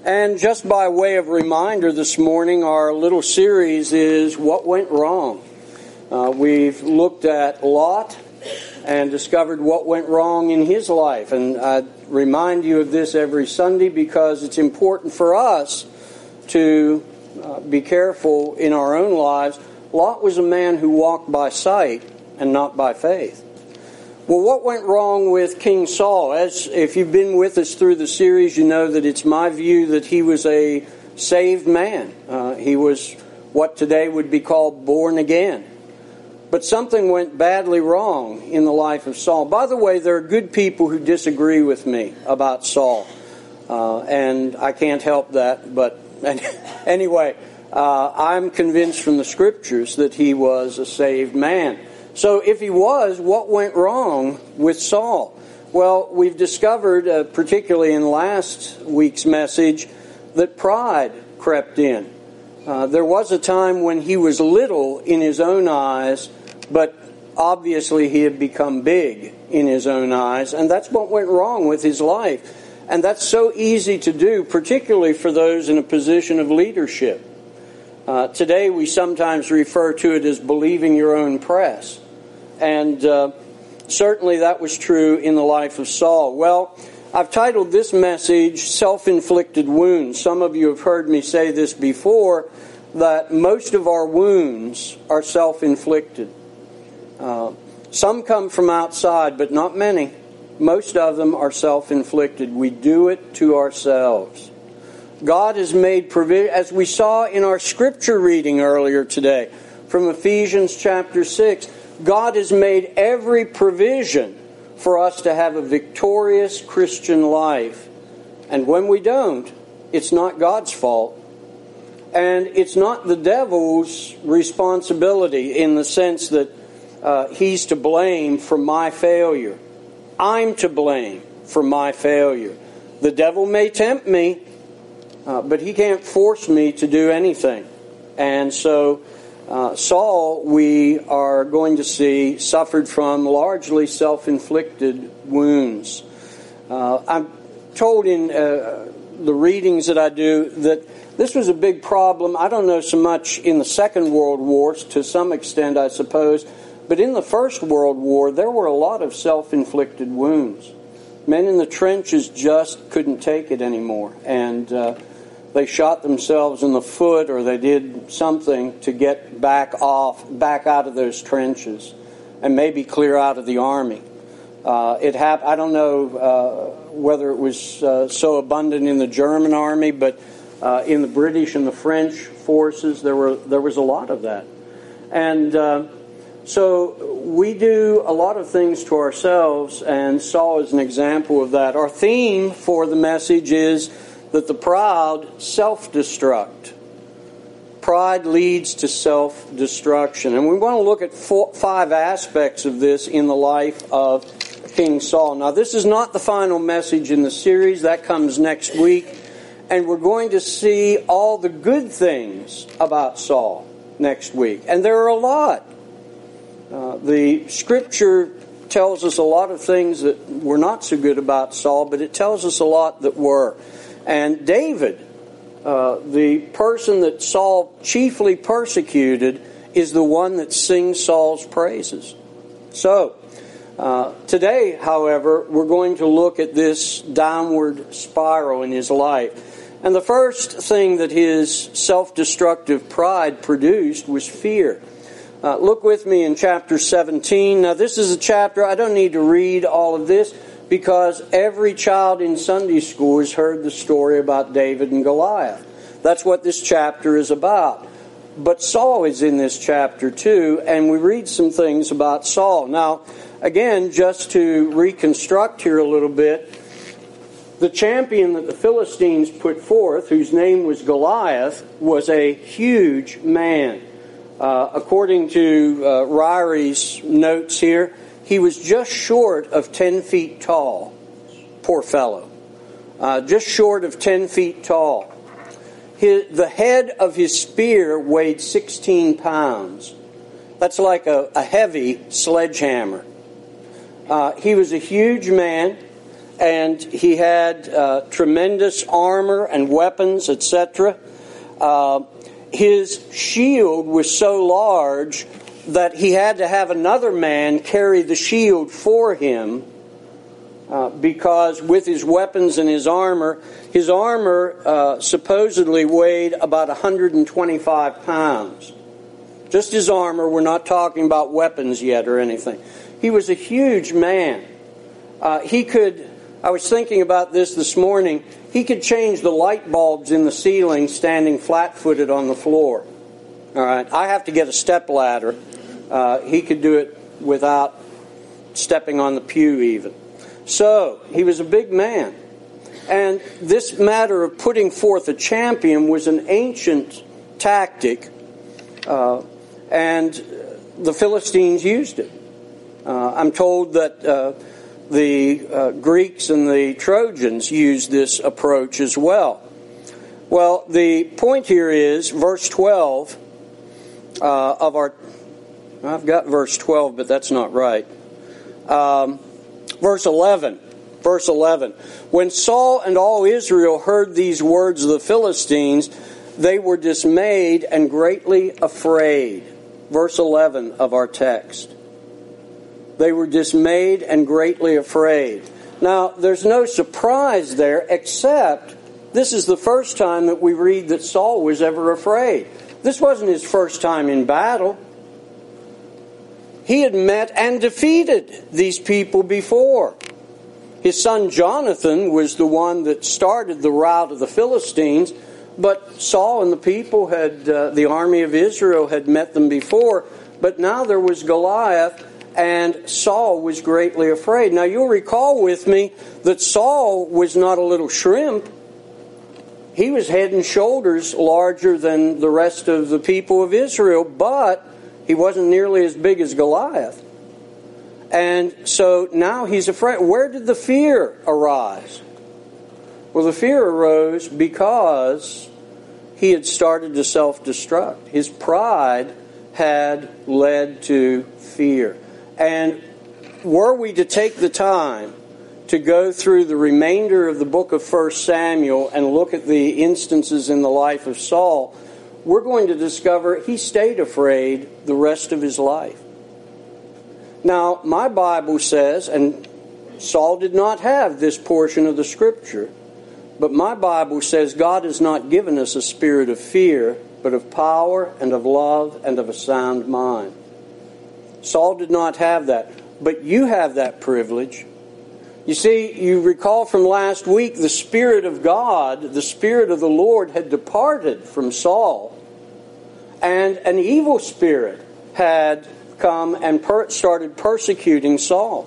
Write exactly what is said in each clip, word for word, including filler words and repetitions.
And just by way of reminder this morning, our little series is What Went Wrong. Uh, we've looked at Lot and discovered what went wrong in his life. And I remind you of this every Sunday because it's important for us to uh, be careful in our own lives. Lot was a man who walked by sight and not by faith. Well, what went wrong with King Saul? As if you've been with us through the series, you know that it's my view that he was a saved man. Uh, he was what today would be called born again. But something went badly wrong in the life of Saul. By the way, there are good people who disagree with me about Saul. Uh, and I can't help that. But anyway, uh, I'm convinced from the Scriptures that he was a saved man. So if he was, what went wrong with Saul? Well, we've discovered, uh, particularly in last week's message, that pride crept in. Uh, there was a time when he was little in his own eyes, but obviously he had become big in his own eyes, and that's what went wrong with his life. And that's so easy to do, particularly for those in a position of leadership. Uh, today we sometimes refer to it as believing your own press. And uh, certainly that was true in the life of Saul. Well, I've titled this message, Self-Inflicted Wounds. Some of you have heard me say this before, that most of our wounds are self-inflicted. Uh, some come from outside, but not many. Most of them are self-inflicted. We do it to ourselves. God has made provision, as we saw in our scripture reading earlier today, from Ephesians chapter six, God has made every provision for us to have a victorious Christian life. And when we don't, it's not God's fault. And it's not the devil's responsibility in the sense that uh, he's to blame for my failure. I'm to blame for my failure. The devil may tempt me, uh, but he can't force me to do anything. And so Uh, Saul, we are going to see, suffered from largely self-inflicted wounds. Uh, I'm told in uh, the readings that I do that this was a big problem. I don't know so much in the Second World War, to some extent I suppose, but in the First World War there were a lot of self-inflicted wounds. Men in the trenches just couldn't take it anymore, and uh, they shot themselves in the foot, or they did something to get back off, back out of those trenches, and maybe clear out of the army. Uh, it hap- I don't know uh, whether it was uh, so abundant in the German army, but uh, in the British and the French forces, there were there was a lot of that. And uh, so we do a lot of things to ourselves, and Saul is an example of that. Our theme for the message is that the proud self-destruct. Pride leads to self-destruction. And we want to look at four, five aspects of this in the life of King Saul. Now, this is not the final message in the series. That comes next week. And we're going to see all the good things about Saul next week. And there are a lot. Uh, the Scripture tells us a lot of things that were not so good about Saul, but it tells us a lot that were. And David, uh, the person that Saul chiefly persecuted, is the one that sings Saul's praises. So, uh, today, however, we're going to look at this downward spiral in his life. And the first thing that his self-destructive pride produced was fear. Uh, look with me in chapter seventeen. Now, this is a chapter, I don't need to read all of this, because every child in Sunday school has heard the story about David and Goliath. That's what this chapter is about. But Saul is in this chapter too, and we read some things about Saul. Now, again, just to reconstruct here a little bit, the champion that the Philistines put forth, whose name was Goliath, was a huge man. Uh, according to uh, Ryrie's notes here, he was just short of ten feet tall. Poor fellow. Uh, just short of ten feet tall. His, the head of his spear weighed sixteen pounds. That's like a, a heavy sledgehammer. Uh, he was a huge man, and he had uh, tremendous armor and weapons, et cetera. Uh, his shield was so large that he had to have another man carry the shield for him, uh, because with his weapons and his armor, his armor uh, supposedly weighed about one hundred twenty-five pounds. Just his armor, we're not talking about weapons yet or anything. He was a huge man. Uh, he could, I was thinking about this this morning, he could change the light bulbs in the ceiling standing flat-footed on the floor. All right, I have to get a step ladder. Uh, he could do it without stepping on the pew even. So, he was a big man. And this matter of putting forth a champion was an ancient tactic, uh, and the Philistines used it. Uh, I'm told that uh, the uh, Greeks and the Trojans used this approach as well. Well, the point here is verse twelve uh, of our... I've got verse twelve, but that's not right. Um, verse eleven. Verse eleven. When Saul and all Israel heard these words of the Philistines, they were dismayed and greatly afraid. Verse eleven of our text. They were dismayed and greatly afraid. Now, there's no surprise there, except this is the first time that we read that Saul was ever afraid. This wasn't his first time in battle. He had met and defeated these people before. His son Jonathan was the one that started the rout of the Philistines, but Saul and the people had, uh, the army of Israel had met them before, but now there was Goliath, and Saul was greatly afraid. Now you'll recall with me that Saul was not a little shrimp. He was head and shoulders larger than the rest of the people of Israel, but he wasn't nearly as big as Goliath. And so now he's afraid. Where did the fear arise? Well, the fear arose because he had started to self-destruct. His pride had led to fear. And were we to take the time to go through the remainder of the book of First Samuel and look at the instances in the life of Saul, we're going to discover he stayed afraid the rest of his life. Now, my Bible says, and Saul did not have this portion of the Scripture, but my Bible says God has not given us a spirit of fear, but of power and of love and of a sound mind. Saul did not have that, but you have that privilege. You see, you recall from last week, the Spirit of God, the Spirit of the Lord had departed from Saul, and an evil spirit had come and per- started persecuting Saul.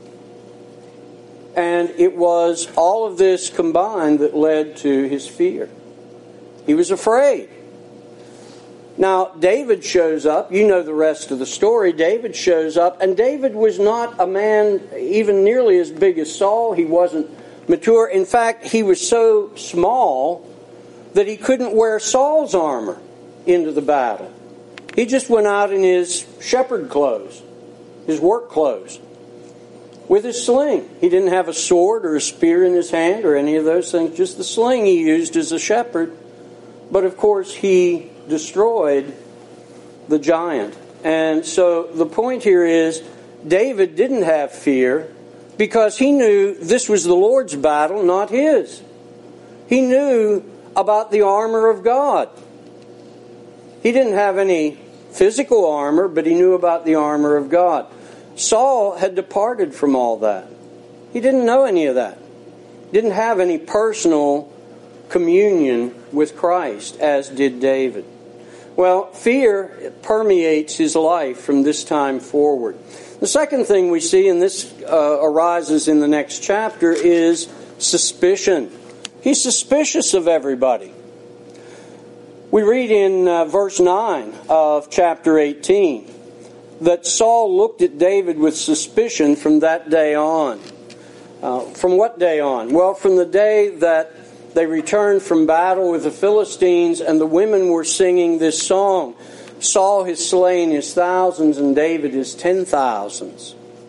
And it was all of this combined that led to his fear. He was afraid. Now, David shows up. You know the rest of the story. David shows up, and David was not a man even nearly as big as Saul. He wasn't mature. In fact, he was so small that he couldn't wear Saul's armor into the battle. He just went out in his shepherd clothes, his work clothes, with his sling. He didn't have a sword or a spear in his hand or any of those things, just the sling he used as a shepherd. But of course, he destroyed the giant. And so the point here is, David didn't have fear because he knew this was the Lord's battle, not his. He knew about the armor of God. He didn't have any physical armor, but he knew about the armor of God. Saul had departed from all that. He didn't know any of that. He didn't have any personal communion with Christ, as did David. Well, fear permeates his life from this time forward. The second thing we see, and this uh, arises in the next chapter, is suspicion. He's suspicious of everybody. We read in uh, verse nine of chapter eighteen that Saul looked at David with suspicion from that day on. Uh, from what day on? Well, from the day that they returned from battle with the Philistines and the women were singing this song, Saul has slain his thousands and David his ten thousands.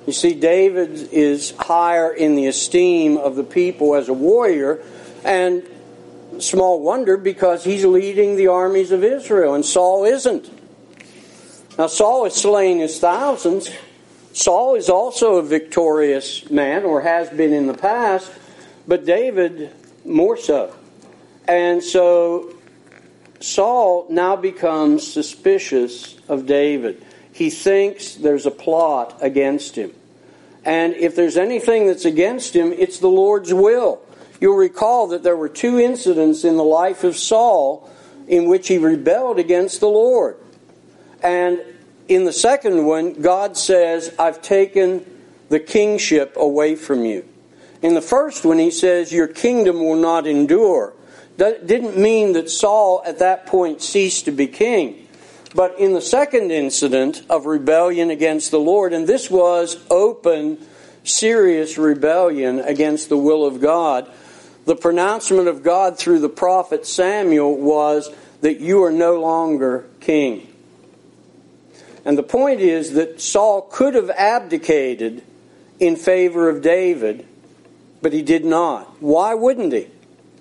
You see, David is higher in the esteem of the people as a warrior, and small wonder, because he's leading the armies of Israel, and Saul isn't. Now, Saul has slain his thousands. Saul is also a victorious man, or has been in the past, but David more so. And so Saul now becomes suspicious of David. He thinks there's a plot against him. And if there's anything that's against him, it's the Lord's will. You'll recall that there were two incidents in the life of Saul in which he rebelled against the Lord. And in the second one, God says, I've taken the kingship away from you. In the first one, he says, your kingdom will not endure. That didn't mean that Saul at that point ceased to be king. But in the second incident of rebellion against the Lord, and this was open, serious rebellion against the will of God, the pronouncement of God through the prophet Samuel was that you are no longer king. And the point is that Saul could have abdicated in favor of David, but he did not. Why wouldn't he?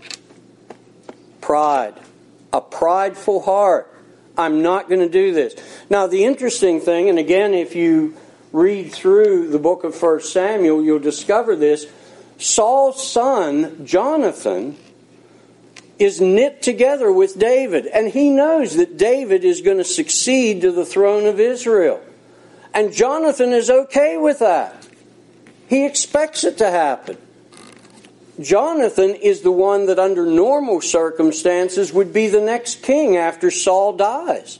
Pride. A prideful heart. I'm not going to do this. Now, the interesting thing, and again, if you read through the book of First Samuel, you'll discover this. Saul's son, Jonathan, is knit together with David. And he knows that David is going to succeed to the throne of Israel. And Jonathan is okay with that. He expects it to happen. Jonathan is the one that under normal circumstances would be the next king after Saul dies.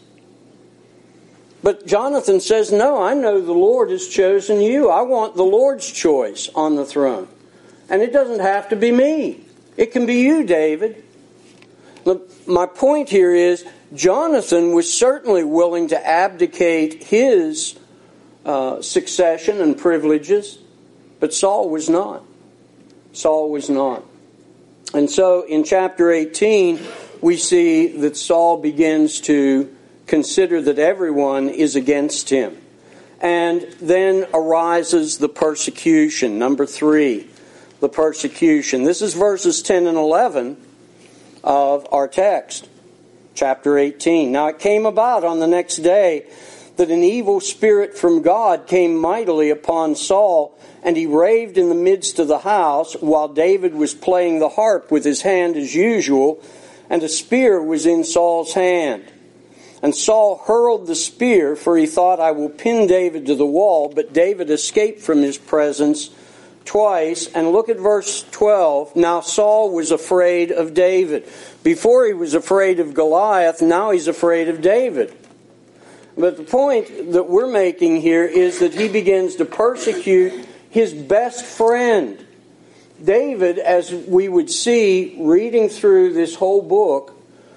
But Jonathan says, no, I know the Lord has chosen you. I want the Lord's choice on the throne. And it doesn't have to be me. It can be you, David. Look, my point here is, Jonathan was certainly willing to abdicate his uh, succession and privileges, but Saul was not. Saul was not. And so in chapter eighteen, we see that Saul begins to consider that everyone is against him. And then arises the persecution. Number three, the persecution. This is verses ten and eleven of our text, chapter eighteen. Now it came about on the next day that an evil spirit from God came mightily upon Saul, and he raved in the midst of the house while David was playing the harp with his hand as usual, and a spear was in Saul's hand. And Saul hurled the spear, for he thought, I will pin David to the wall, but David escaped from his presence twice. And look at verse twelve. Now Saul was afraid of David. Before he was afraid of Goliath, now he's afraid of David. But the point that we're making here is that he begins to persecute his best friend. David, as we would see reading through this whole book,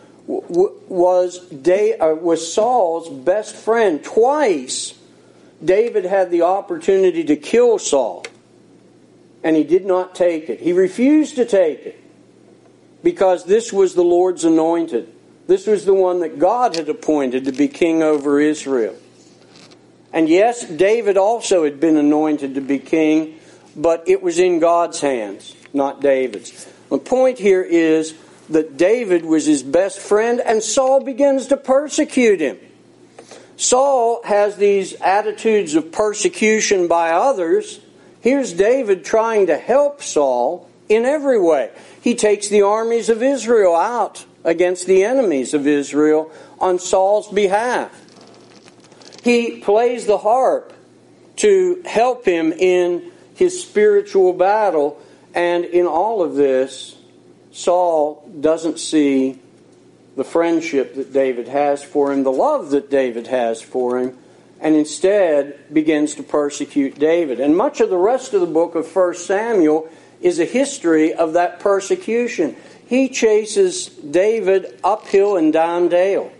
was was Saul's best friend. Twice, David had the opportunity to kill Saul, and he did not take it. He refused to take it because this was the Lord's anointed. This was the one that God had appointed to be king over Israel. And yes, David also had been anointed to be king, but it was in God's hands, not David's. The point here is that David was his best friend, and Saul begins to persecute him. Saul has these attitudes of persecution by others. Here's David trying to help Saul in every way. He takes the armies of Israel out against the enemies of Israel on Saul's behalf. He plays the harp to help him in his spiritual battle, and in all of this, Saul doesn't see the friendship that David has for him, the love that David has for him, and instead begins to persecute David. And much of the rest of the book of First Samuel is a history of that persecution. He chases David uphill and down dale.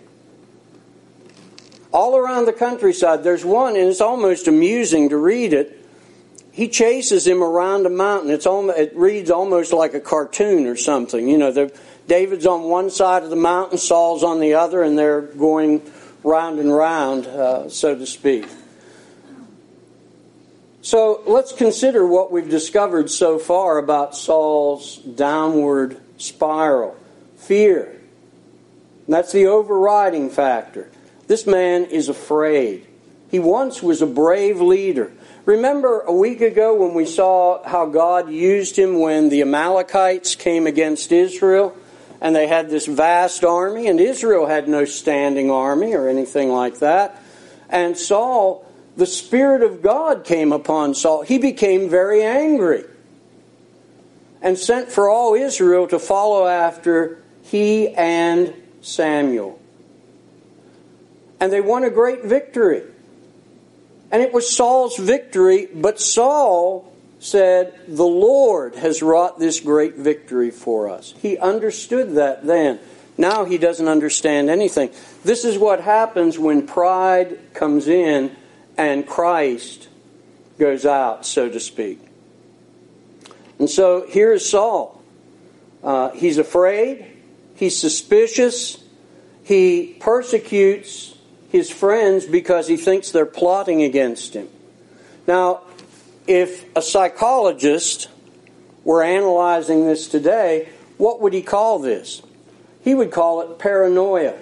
All around the countryside, there's one, and it's almost amusing to read it. He chases him around a mountain. It's almost, it reads almost like a cartoon or something. You know, the, David's on one side of the mountain, Saul's on the other, and they're going round and round, uh, so to speak. So let's consider what we've discovered so far about Saul's downward spiral. Fear. That's the overriding factor. This man is afraid. He once was a brave leader. Remember a week ago when we saw how God used him when the Amalekites came against Israel and they had this vast army, and Israel had no standing army or anything like that. And Saul, the Spirit of God came upon Saul. He became very angry and sent for all Israel to follow after he and Samuel. And they won a great victory. And it was Saul's victory, but Saul said, "The Lord has wrought this great victory for us." He understood that then. Now he doesn't understand anything. This is what happens when pride comes in and Christ goes out, so to speak. And so here's Saul. Uh, he's afraid. He's suspicious. He persecutes his friends because he thinks they're plotting against him. Now, if a psychologist were analyzing this today, what would he call this? He would call it paranoia.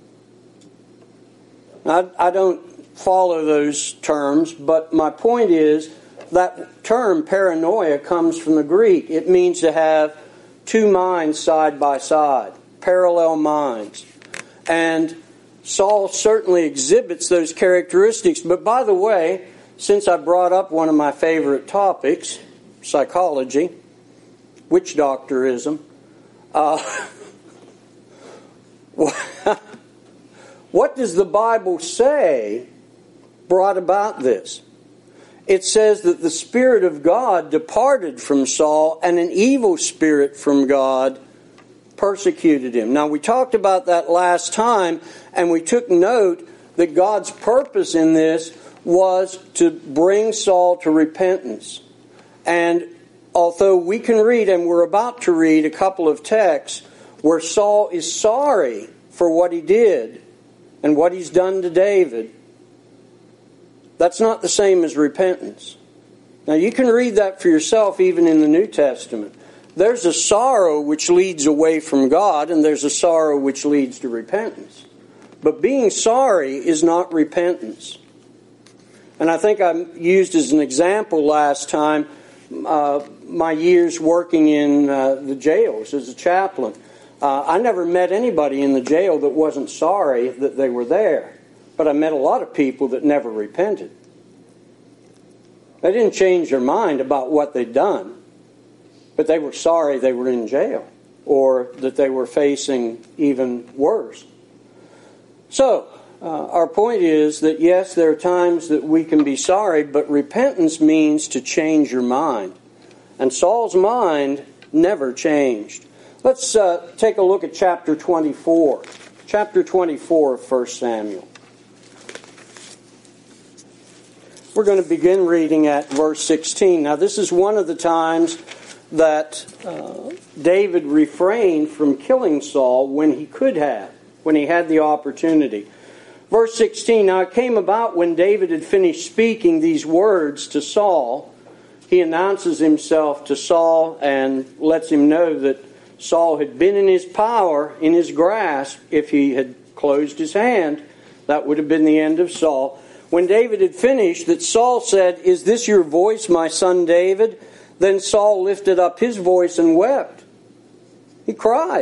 I, I don't follow those terms, but my point is that term paranoia comes from the Greek. It means to have two minds side by side, parallel minds. And Saul certainly exhibits those characteristics. But by the way, since I brought up one of my favorite topics, psychology, witch doctorism, uh, what does the Bible say brought about this? It says that the Spirit of God departed from Saul, and an evil spirit from God persecuted him. Now, we talked about that last time, and we took note that God's purpose in this was to bring Saul to repentance. And although we can read, and we're about to read, a couple of texts where Saul is sorry for what he did and what he's done to David, that's not the same as repentance. Now, you can read that for yourself even in the New Testament. There's a sorrow which leads away from God, and there's a sorrow which leads to repentance. But being sorry is not repentance. And I think I used as an example last time uh, my years working in uh, the jails as a chaplain. Uh, I never met anybody in the jail that wasn't sorry that they were there. But I met a lot of people that never repented. They didn't change their mind about what they'd done. But they were sorry they were in jail, or that they were facing even worse. So, uh, our point is that yes, there are times that we can be sorry, but repentance means to change your mind. And Saul's mind never changed. Let's uh, take a look at chapter twenty-four. Chapter twenty-four of First Samuel. We're going to begin reading at verse sixteen. Now, this is one of the times that uh, David refrained from killing Saul when he could have, when he had the opportunity. Verse sixteen, now it came about when David had finished speaking these words to Saul, he announces himself to Saul and lets him know that Saul had been in his power, in his grasp. If he had closed his hand, that would have been the end of Saul. When David had finished, that Saul said, "Is this your voice, my son David?" Then Saul lifted up his voice and wept. He cried.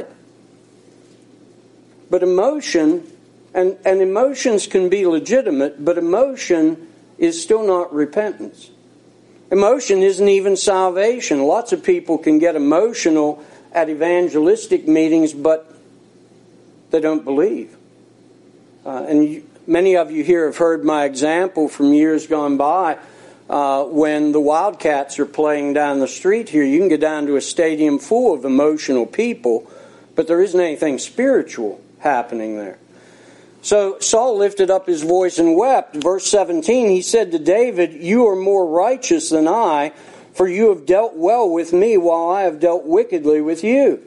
But emotion, and, and emotions can be legitimate, but emotion is still not repentance. Emotion isn't even salvation. Lots of people can get emotional at evangelistic meetings, but they don't believe. Uh, and you, many of you here have heard my example from years gone by. Uh, when the Wildcats are playing down the street here, you can get down to a stadium full of emotional people, but there isn't anything spiritual happening there. So Saul lifted up his voice and wept. Verse seventeen, he said to David, "You are more righteous than I, for you have dealt well with me while I have dealt wickedly with you."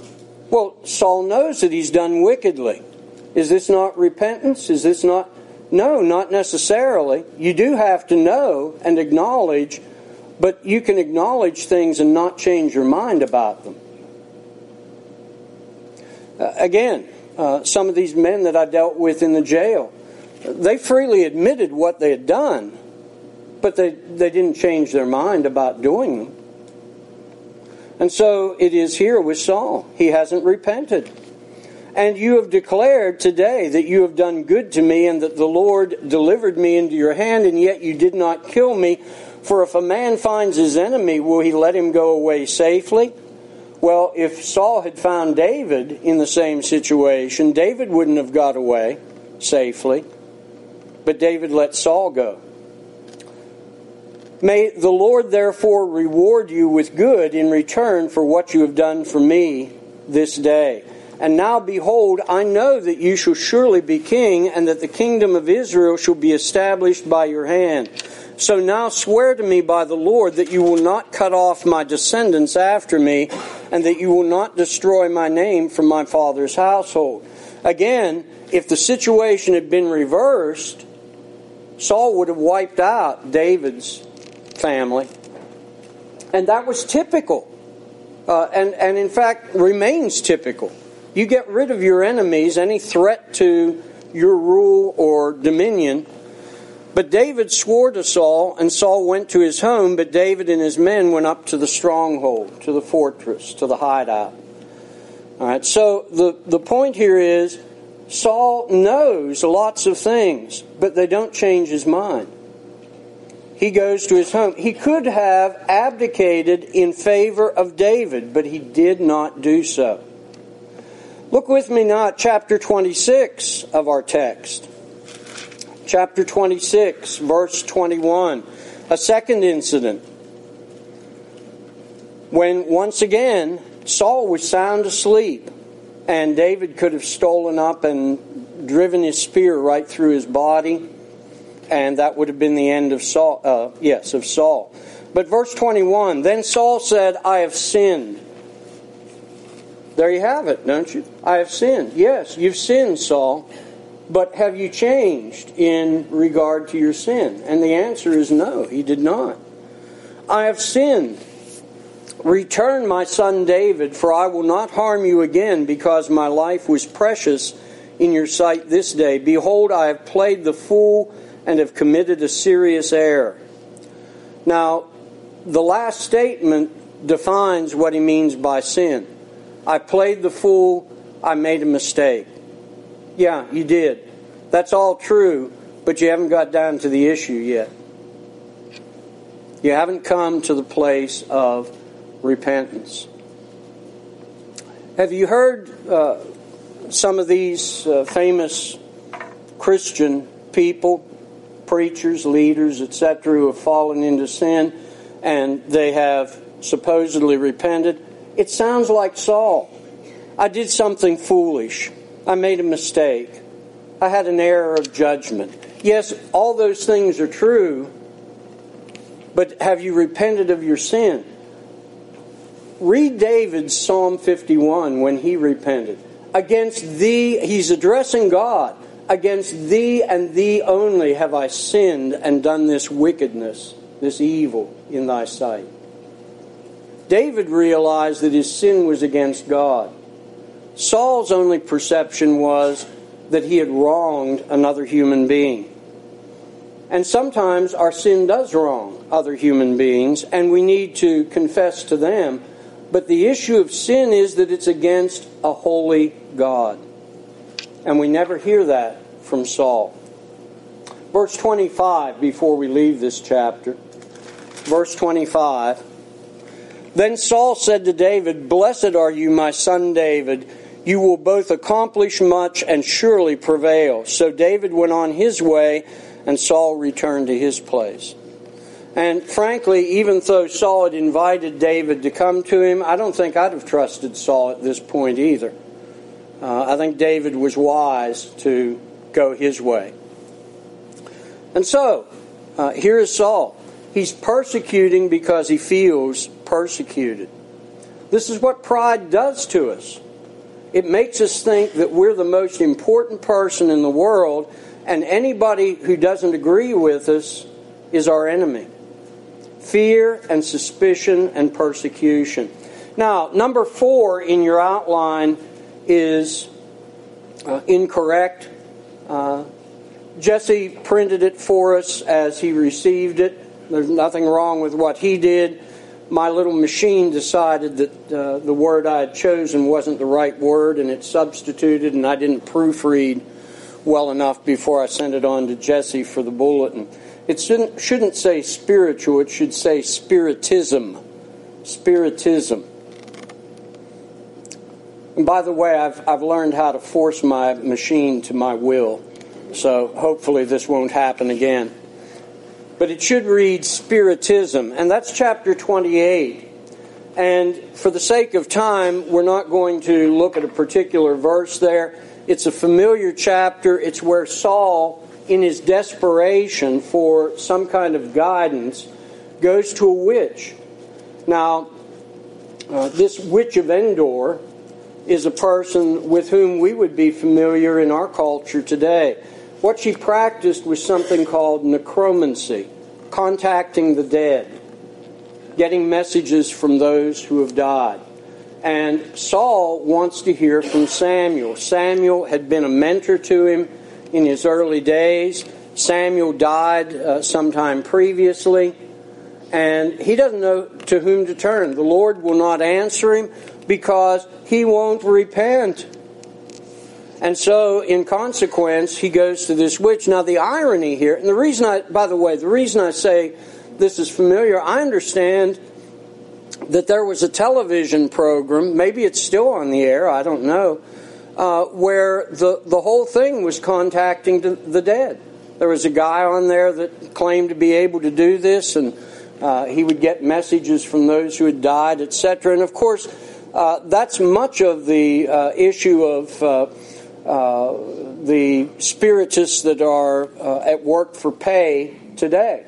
Well, Saul knows that he's done wickedly. Is this not repentance? Is this not No, not necessarily. You do have to know and acknowledge, but you can acknowledge things and not change your mind about them. Uh, again, uh, some of these men that I dealt with in the jail, they freely admitted what they had done, but they, they didn't change their mind about doing them. And so it is here with Saul. He hasn't repented. And you have declared today that you have done good to me and that the Lord delivered me into your hand, and yet you did not kill me. For if a man finds his enemy, will he let him go away safely? Well, if Saul had found David in the same situation, David wouldn't have got away safely. But David let Saul go. May the Lord therefore reward you with good in return for what you have done for me this day. And now behold, I know that you shall surely be king, and that the kingdom of Israel shall be established by your hand. So now swear to me by the Lord that you will not cut off my descendants after me, and that you will not destroy my name from my father's household. Again, if the situation had been reversed, Saul would have wiped out David's family. And that was typical. Uh, and, and in fact, remains typical. You get rid of your enemies, any threat to your rule or dominion. But David swore to Saul, and Saul went to his home, but David and his men went up to the stronghold, to the fortress, to the hideout. All right, so the, the point here is, Saul knows lots of things, but they don't change his mind. He goes to his home. He could have abdicated in favor of David, but he did not do so. Look with me now at chapter twenty-six of our text. Chapter twenty-six, verse twenty-one. A second incident. When once again Saul was sound asleep, and David could have stolen up and driven his spear right through his body, and that would have been the end of Saul. Uh, yes, of Saul. But verse twenty-one. Then Saul said, "I have sinned." There you have it, don't you? I have sinned. Yes, you've sinned, Saul. But have you changed in regard to your sin? And the answer is no, he did not. I have sinned. Return my son David, for I will not harm you again, because my life was precious in your sight this day. Behold, I have played the fool and have committed a serious error. Now, the last statement defines what he means by sin. I played the fool, I made a mistake. Yeah, you did. That's all true, but you haven't got down to the issue yet. You haven't come to the place of repentance. Have you heard uh, some of these uh, famous Christian people, preachers, leaders, et cetera, who have fallen into sin and they have supposedly repented? It sounds like Saul. I did something foolish. I made a mistake. I had an error of judgment. Yes, all those things are true, but have you repented of your sin? Read David's Psalm fifty-one when he repented. Against thee, he's addressing God. Against thee and thee only have I sinned and done this wickedness, this evil in thy sight. David realized that his sin was against God. Saul's only perception was that he had wronged another human being. And sometimes our sin does wrong other human beings, and we need to confess to them. But the issue of sin is that it's against a holy God. And we never hear that from Saul. Verse twenty-five, before we leave this chapter. Verse twenty-five. Then Saul said to David, "Blessed are you, my son David. You will both accomplish much and surely prevail." So David went on his way, and Saul returned to his place. And frankly, even though Saul had invited David to come to him, I don't think I'd have trusted Saul at this point either. Uh, I think David was wise to go his way. And so, uh, here is Saul. He's persecuting because he feels persecuted. This is what pride does to us. It makes us think that we're the most important person in the world, And anybody who doesn't agree with us is our enemy. Fear and suspicion and persecution. Now, number four in your outline is uh, incorrect. Uh, Jesse printed it for us as he received it. There's nothing wrong with what he did. My little machine decided that uh, the word I had chosen wasn't the right word, and it substituted, and I didn't proofread well enough before I sent it on to Jesse for the bulletin. It shouldn't, shouldn't say spiritual, it should say spiritism. Spiritism. And by the way, I've, I've learned how to force my machine to my will, so hopefully this won't happen again. But it should read spiritism, and that's chapter twenty-eight. And for the sake of time, we're not going to look at a particular verse there. It's a familiar chapter. It's where Saul, in his desperation for some kind of guidance, goes to a witch. Now, uh, this witch of Endor is a person with whom we would be familiar in our culture today. What she practiced was something called necromancy, contacting the dead, getting messages from those who have died. And Saul wants to hear from Samuel. Samuel had been a mentor to him in his early days. Samuel died uh, sometime previously, and he doesn't know to whom to turn. The Lord will not answer him because he won't repent. And so, in consequence, he goes to this witch. Now, the irony here, and the reason I, by the way, the reason I say this is familiar, I understand that there was a television program, maybe it's still on the air, I don't know, uh, where the, the whole thing was contacting the dead. There was a guy on there that claimed to be able to do this, and uh, he would get messages from those who had died, et cetera. And of course, uh, that's much of the uh, issue of uh, uh, the spiritists that are uh, at work for pay today.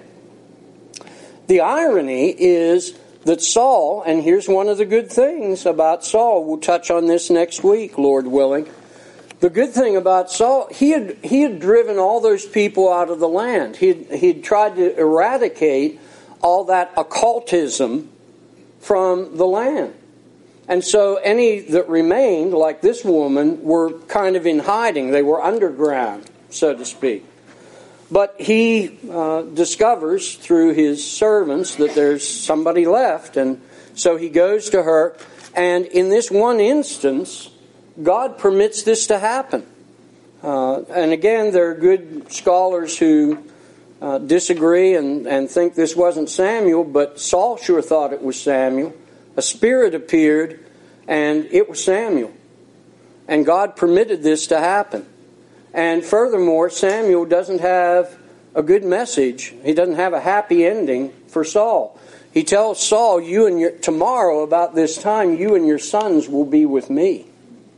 The irony is that Saul, and here's one of the good things about Saul, we'll touch on this next week, Lord willing. The good thing about Saul, he had he had driven all those people out of the land. He had, he had tried to eradicate all that occultism from the land. And so any that remained, like this woman, were kind of in hiding. They were underground, so to speak. But he uh, discovers through his servants that there's somebody left. And so he goes to her. And in this one instance, God permits this to happen. Uh, and again, there are good scholars who uh, disagree and, and think this wasn't Samuel. But Saul sure thought it was Samuel. A spirit appeared, and it was Samuel. And God permitted this to happen. And furthermore, Samuel doesn't have a good message. He doesn't have a happy ending for Saul. He tells Saul, "You and your tomorrow about this time, you and your sons will be with me."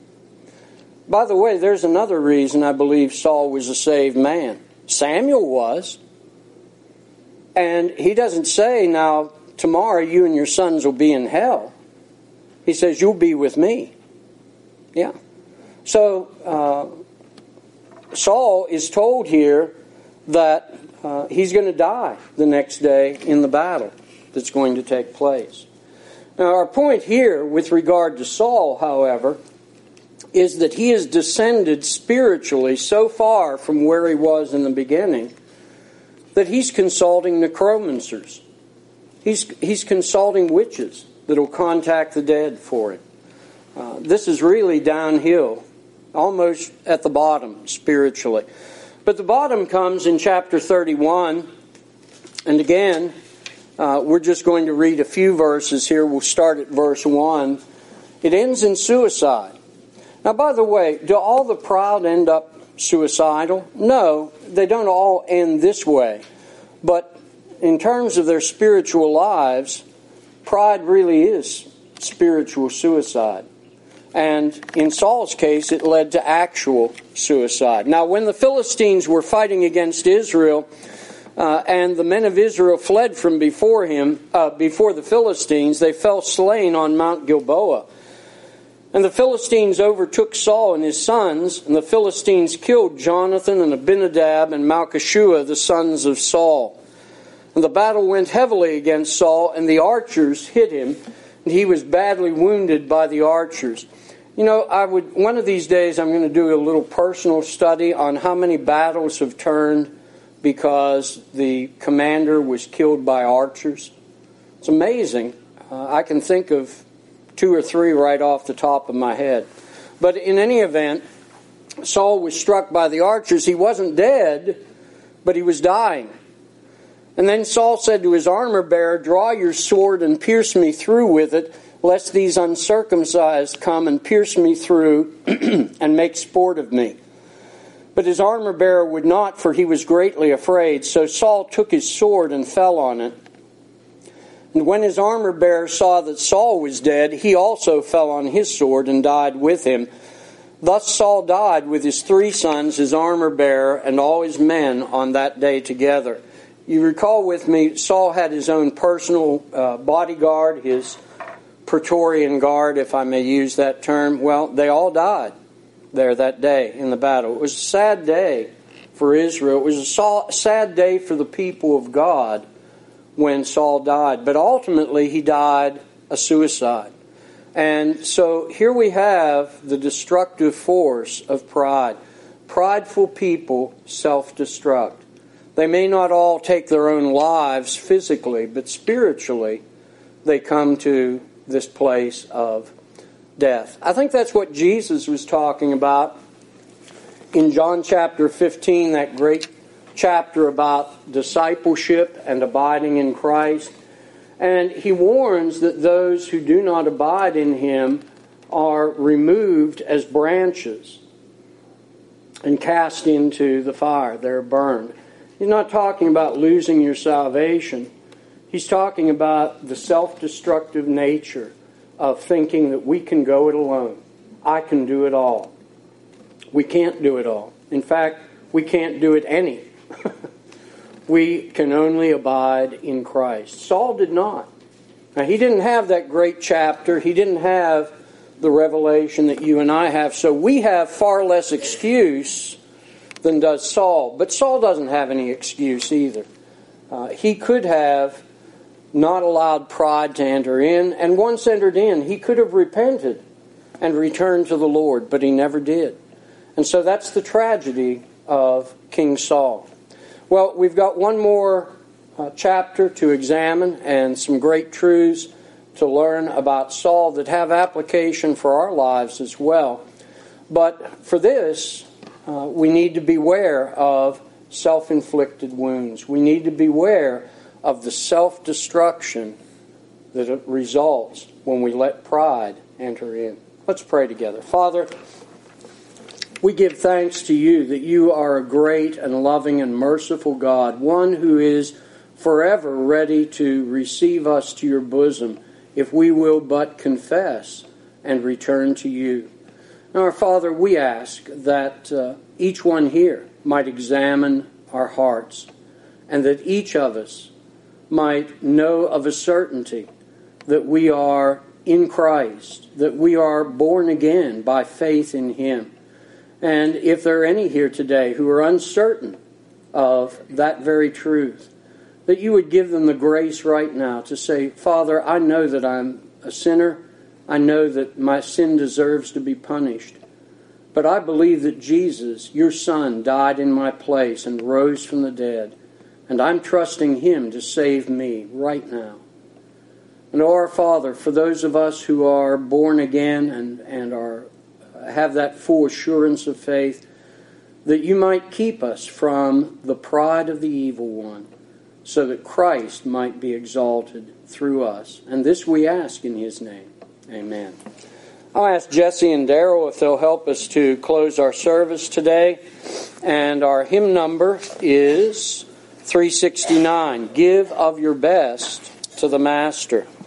By the way, there's another reason I believe Saul was a saved man. Samuel was. And he doesn't say, "Now, tomorrow you and your sons will be in hell." He says, "You'll be with me." Yeah. So, uh, Saul is told here that uh, he's going to die the next day in the battle that's going to take place. Now, our point here with regard to Saul, however, is that he has descended spiritually so far from where he was in the beginning that he's consulting necromancers. He's, he's consulting witches that will contact the dead for him. Uh, this is really downhill, almost at the bottom spiritually. But the bottom comes in chapter thirty-one. And again, uh, we're just going to read a few verses here. We'll start at verse one. It ends in suicide. Now, by the way, do all the proud end up suicidal? No, they don't all end this way. But in terms of their spiritual lives, pride really is spiritual suicide. And in Saul's case, it led to actual suicide. Now, when the Philistines were fighting against Israel, uh, and the men of Israel fled from before him, uh, before the Philistines, they fell slain on Mount Gilboa. And the Philistines overtook Saul and his sons, and the Philistines killed Jonathan and Abinadab and Malchishua, the sons of Saul. And the battle went heavily against Saul, and the archers hit him, and he was badly wounded by the archers. You know, I would one of these days I'm going to do a little personal study on how many battles have turned because the commander was killed by archers. It's amazing. Uh, I can think of two or three right off the top of my head. But in any event, Saul was struck by the archers. He wasn't dead, but he was dying. And then Saul said to his armor bearer, "Draw your sword and pierce me through with it, lest these uncircumcised come and pierce me through and make sport of me." But his armor bearer would not, for he was greatly afraid. So Saul took his sword and fell on it. And when his armor bearer saw that Saul was dead, he also fell on his sword and died with him. Thus Saul died with his three sons, his armor bearer, and all his men on that day together. You recall with me, Saul had his own personal uh, bodyguard, his Praetorian Guard, if I may use that term. Well, they all died there that day in the battle. It was a sad day for Israel. It was a sad day for the people of God when Saul died. But ultimately, he died a suicide. And so here we have the destructive force of pride. Prideful people self-destruct. They may not all take their own lives physically, but spiritually, they come to this place of death. I think that's what Jesus was talking about in John chapter fifteen, that great chapter about discipleship and abiding in Christ. And he warns that those who do not abide in him are removed as branches and cast into the fire. They're burned. He's not talking about losing your salvation. He's talking about the self-destructive nature of thinking that we can go it alone. I can do it all. We can't do it all. In fact, we can't do it any. We can only abide in Christ. Saul did not. Now, he didn't have that great chapter. He didn't have the revelation that you and I have. So we have far less excuse than does Saul. But Saul doesn't have any excuse either. Uh, he could have not allowed pride to enter in, and once entered in, he could have repented and returned to the Lord, but he never did. And so that's the tragedy of King Saul. Well, we've got one more uh, chapter to examine and some great truths to learn about Saul that have application for our lives as well. But for this, uh, we need to beware of self-inflicted wounds. We need to beware of the self-destruction that results when we let pride enter in. Let's pray together. Father, we give thanks to you that you are a great and loving and merciful God, one who is forever ready to receive us to your bosom if we will but confess and return to you. Now, our Father, we ask that uh, each one here might examine our hearts, and that each of us might know of a certainty that we are in Christ, that we are born again by faith in him. And if there are any here today who are uncertain of that very truth, that you would give them the grace right now to say, Father, I know that I'm a sinner. I know that my sin deserves to be punished. But I believe that Jesus, your Son, died in my place and rose from the dead. And I'm trusting him to save me right now. And, oh, our Father, for those of us who are born again and, and are have that full assurance of faith, that you might keep us from the pride of the evil one, so that Christ might be exalted through us. And this we ask in his name. Amen. I'll ask Jesse and Daryl if they'll help us to close our service today. And our hymn number is three sixty-nine, Give of Your Best to the Master.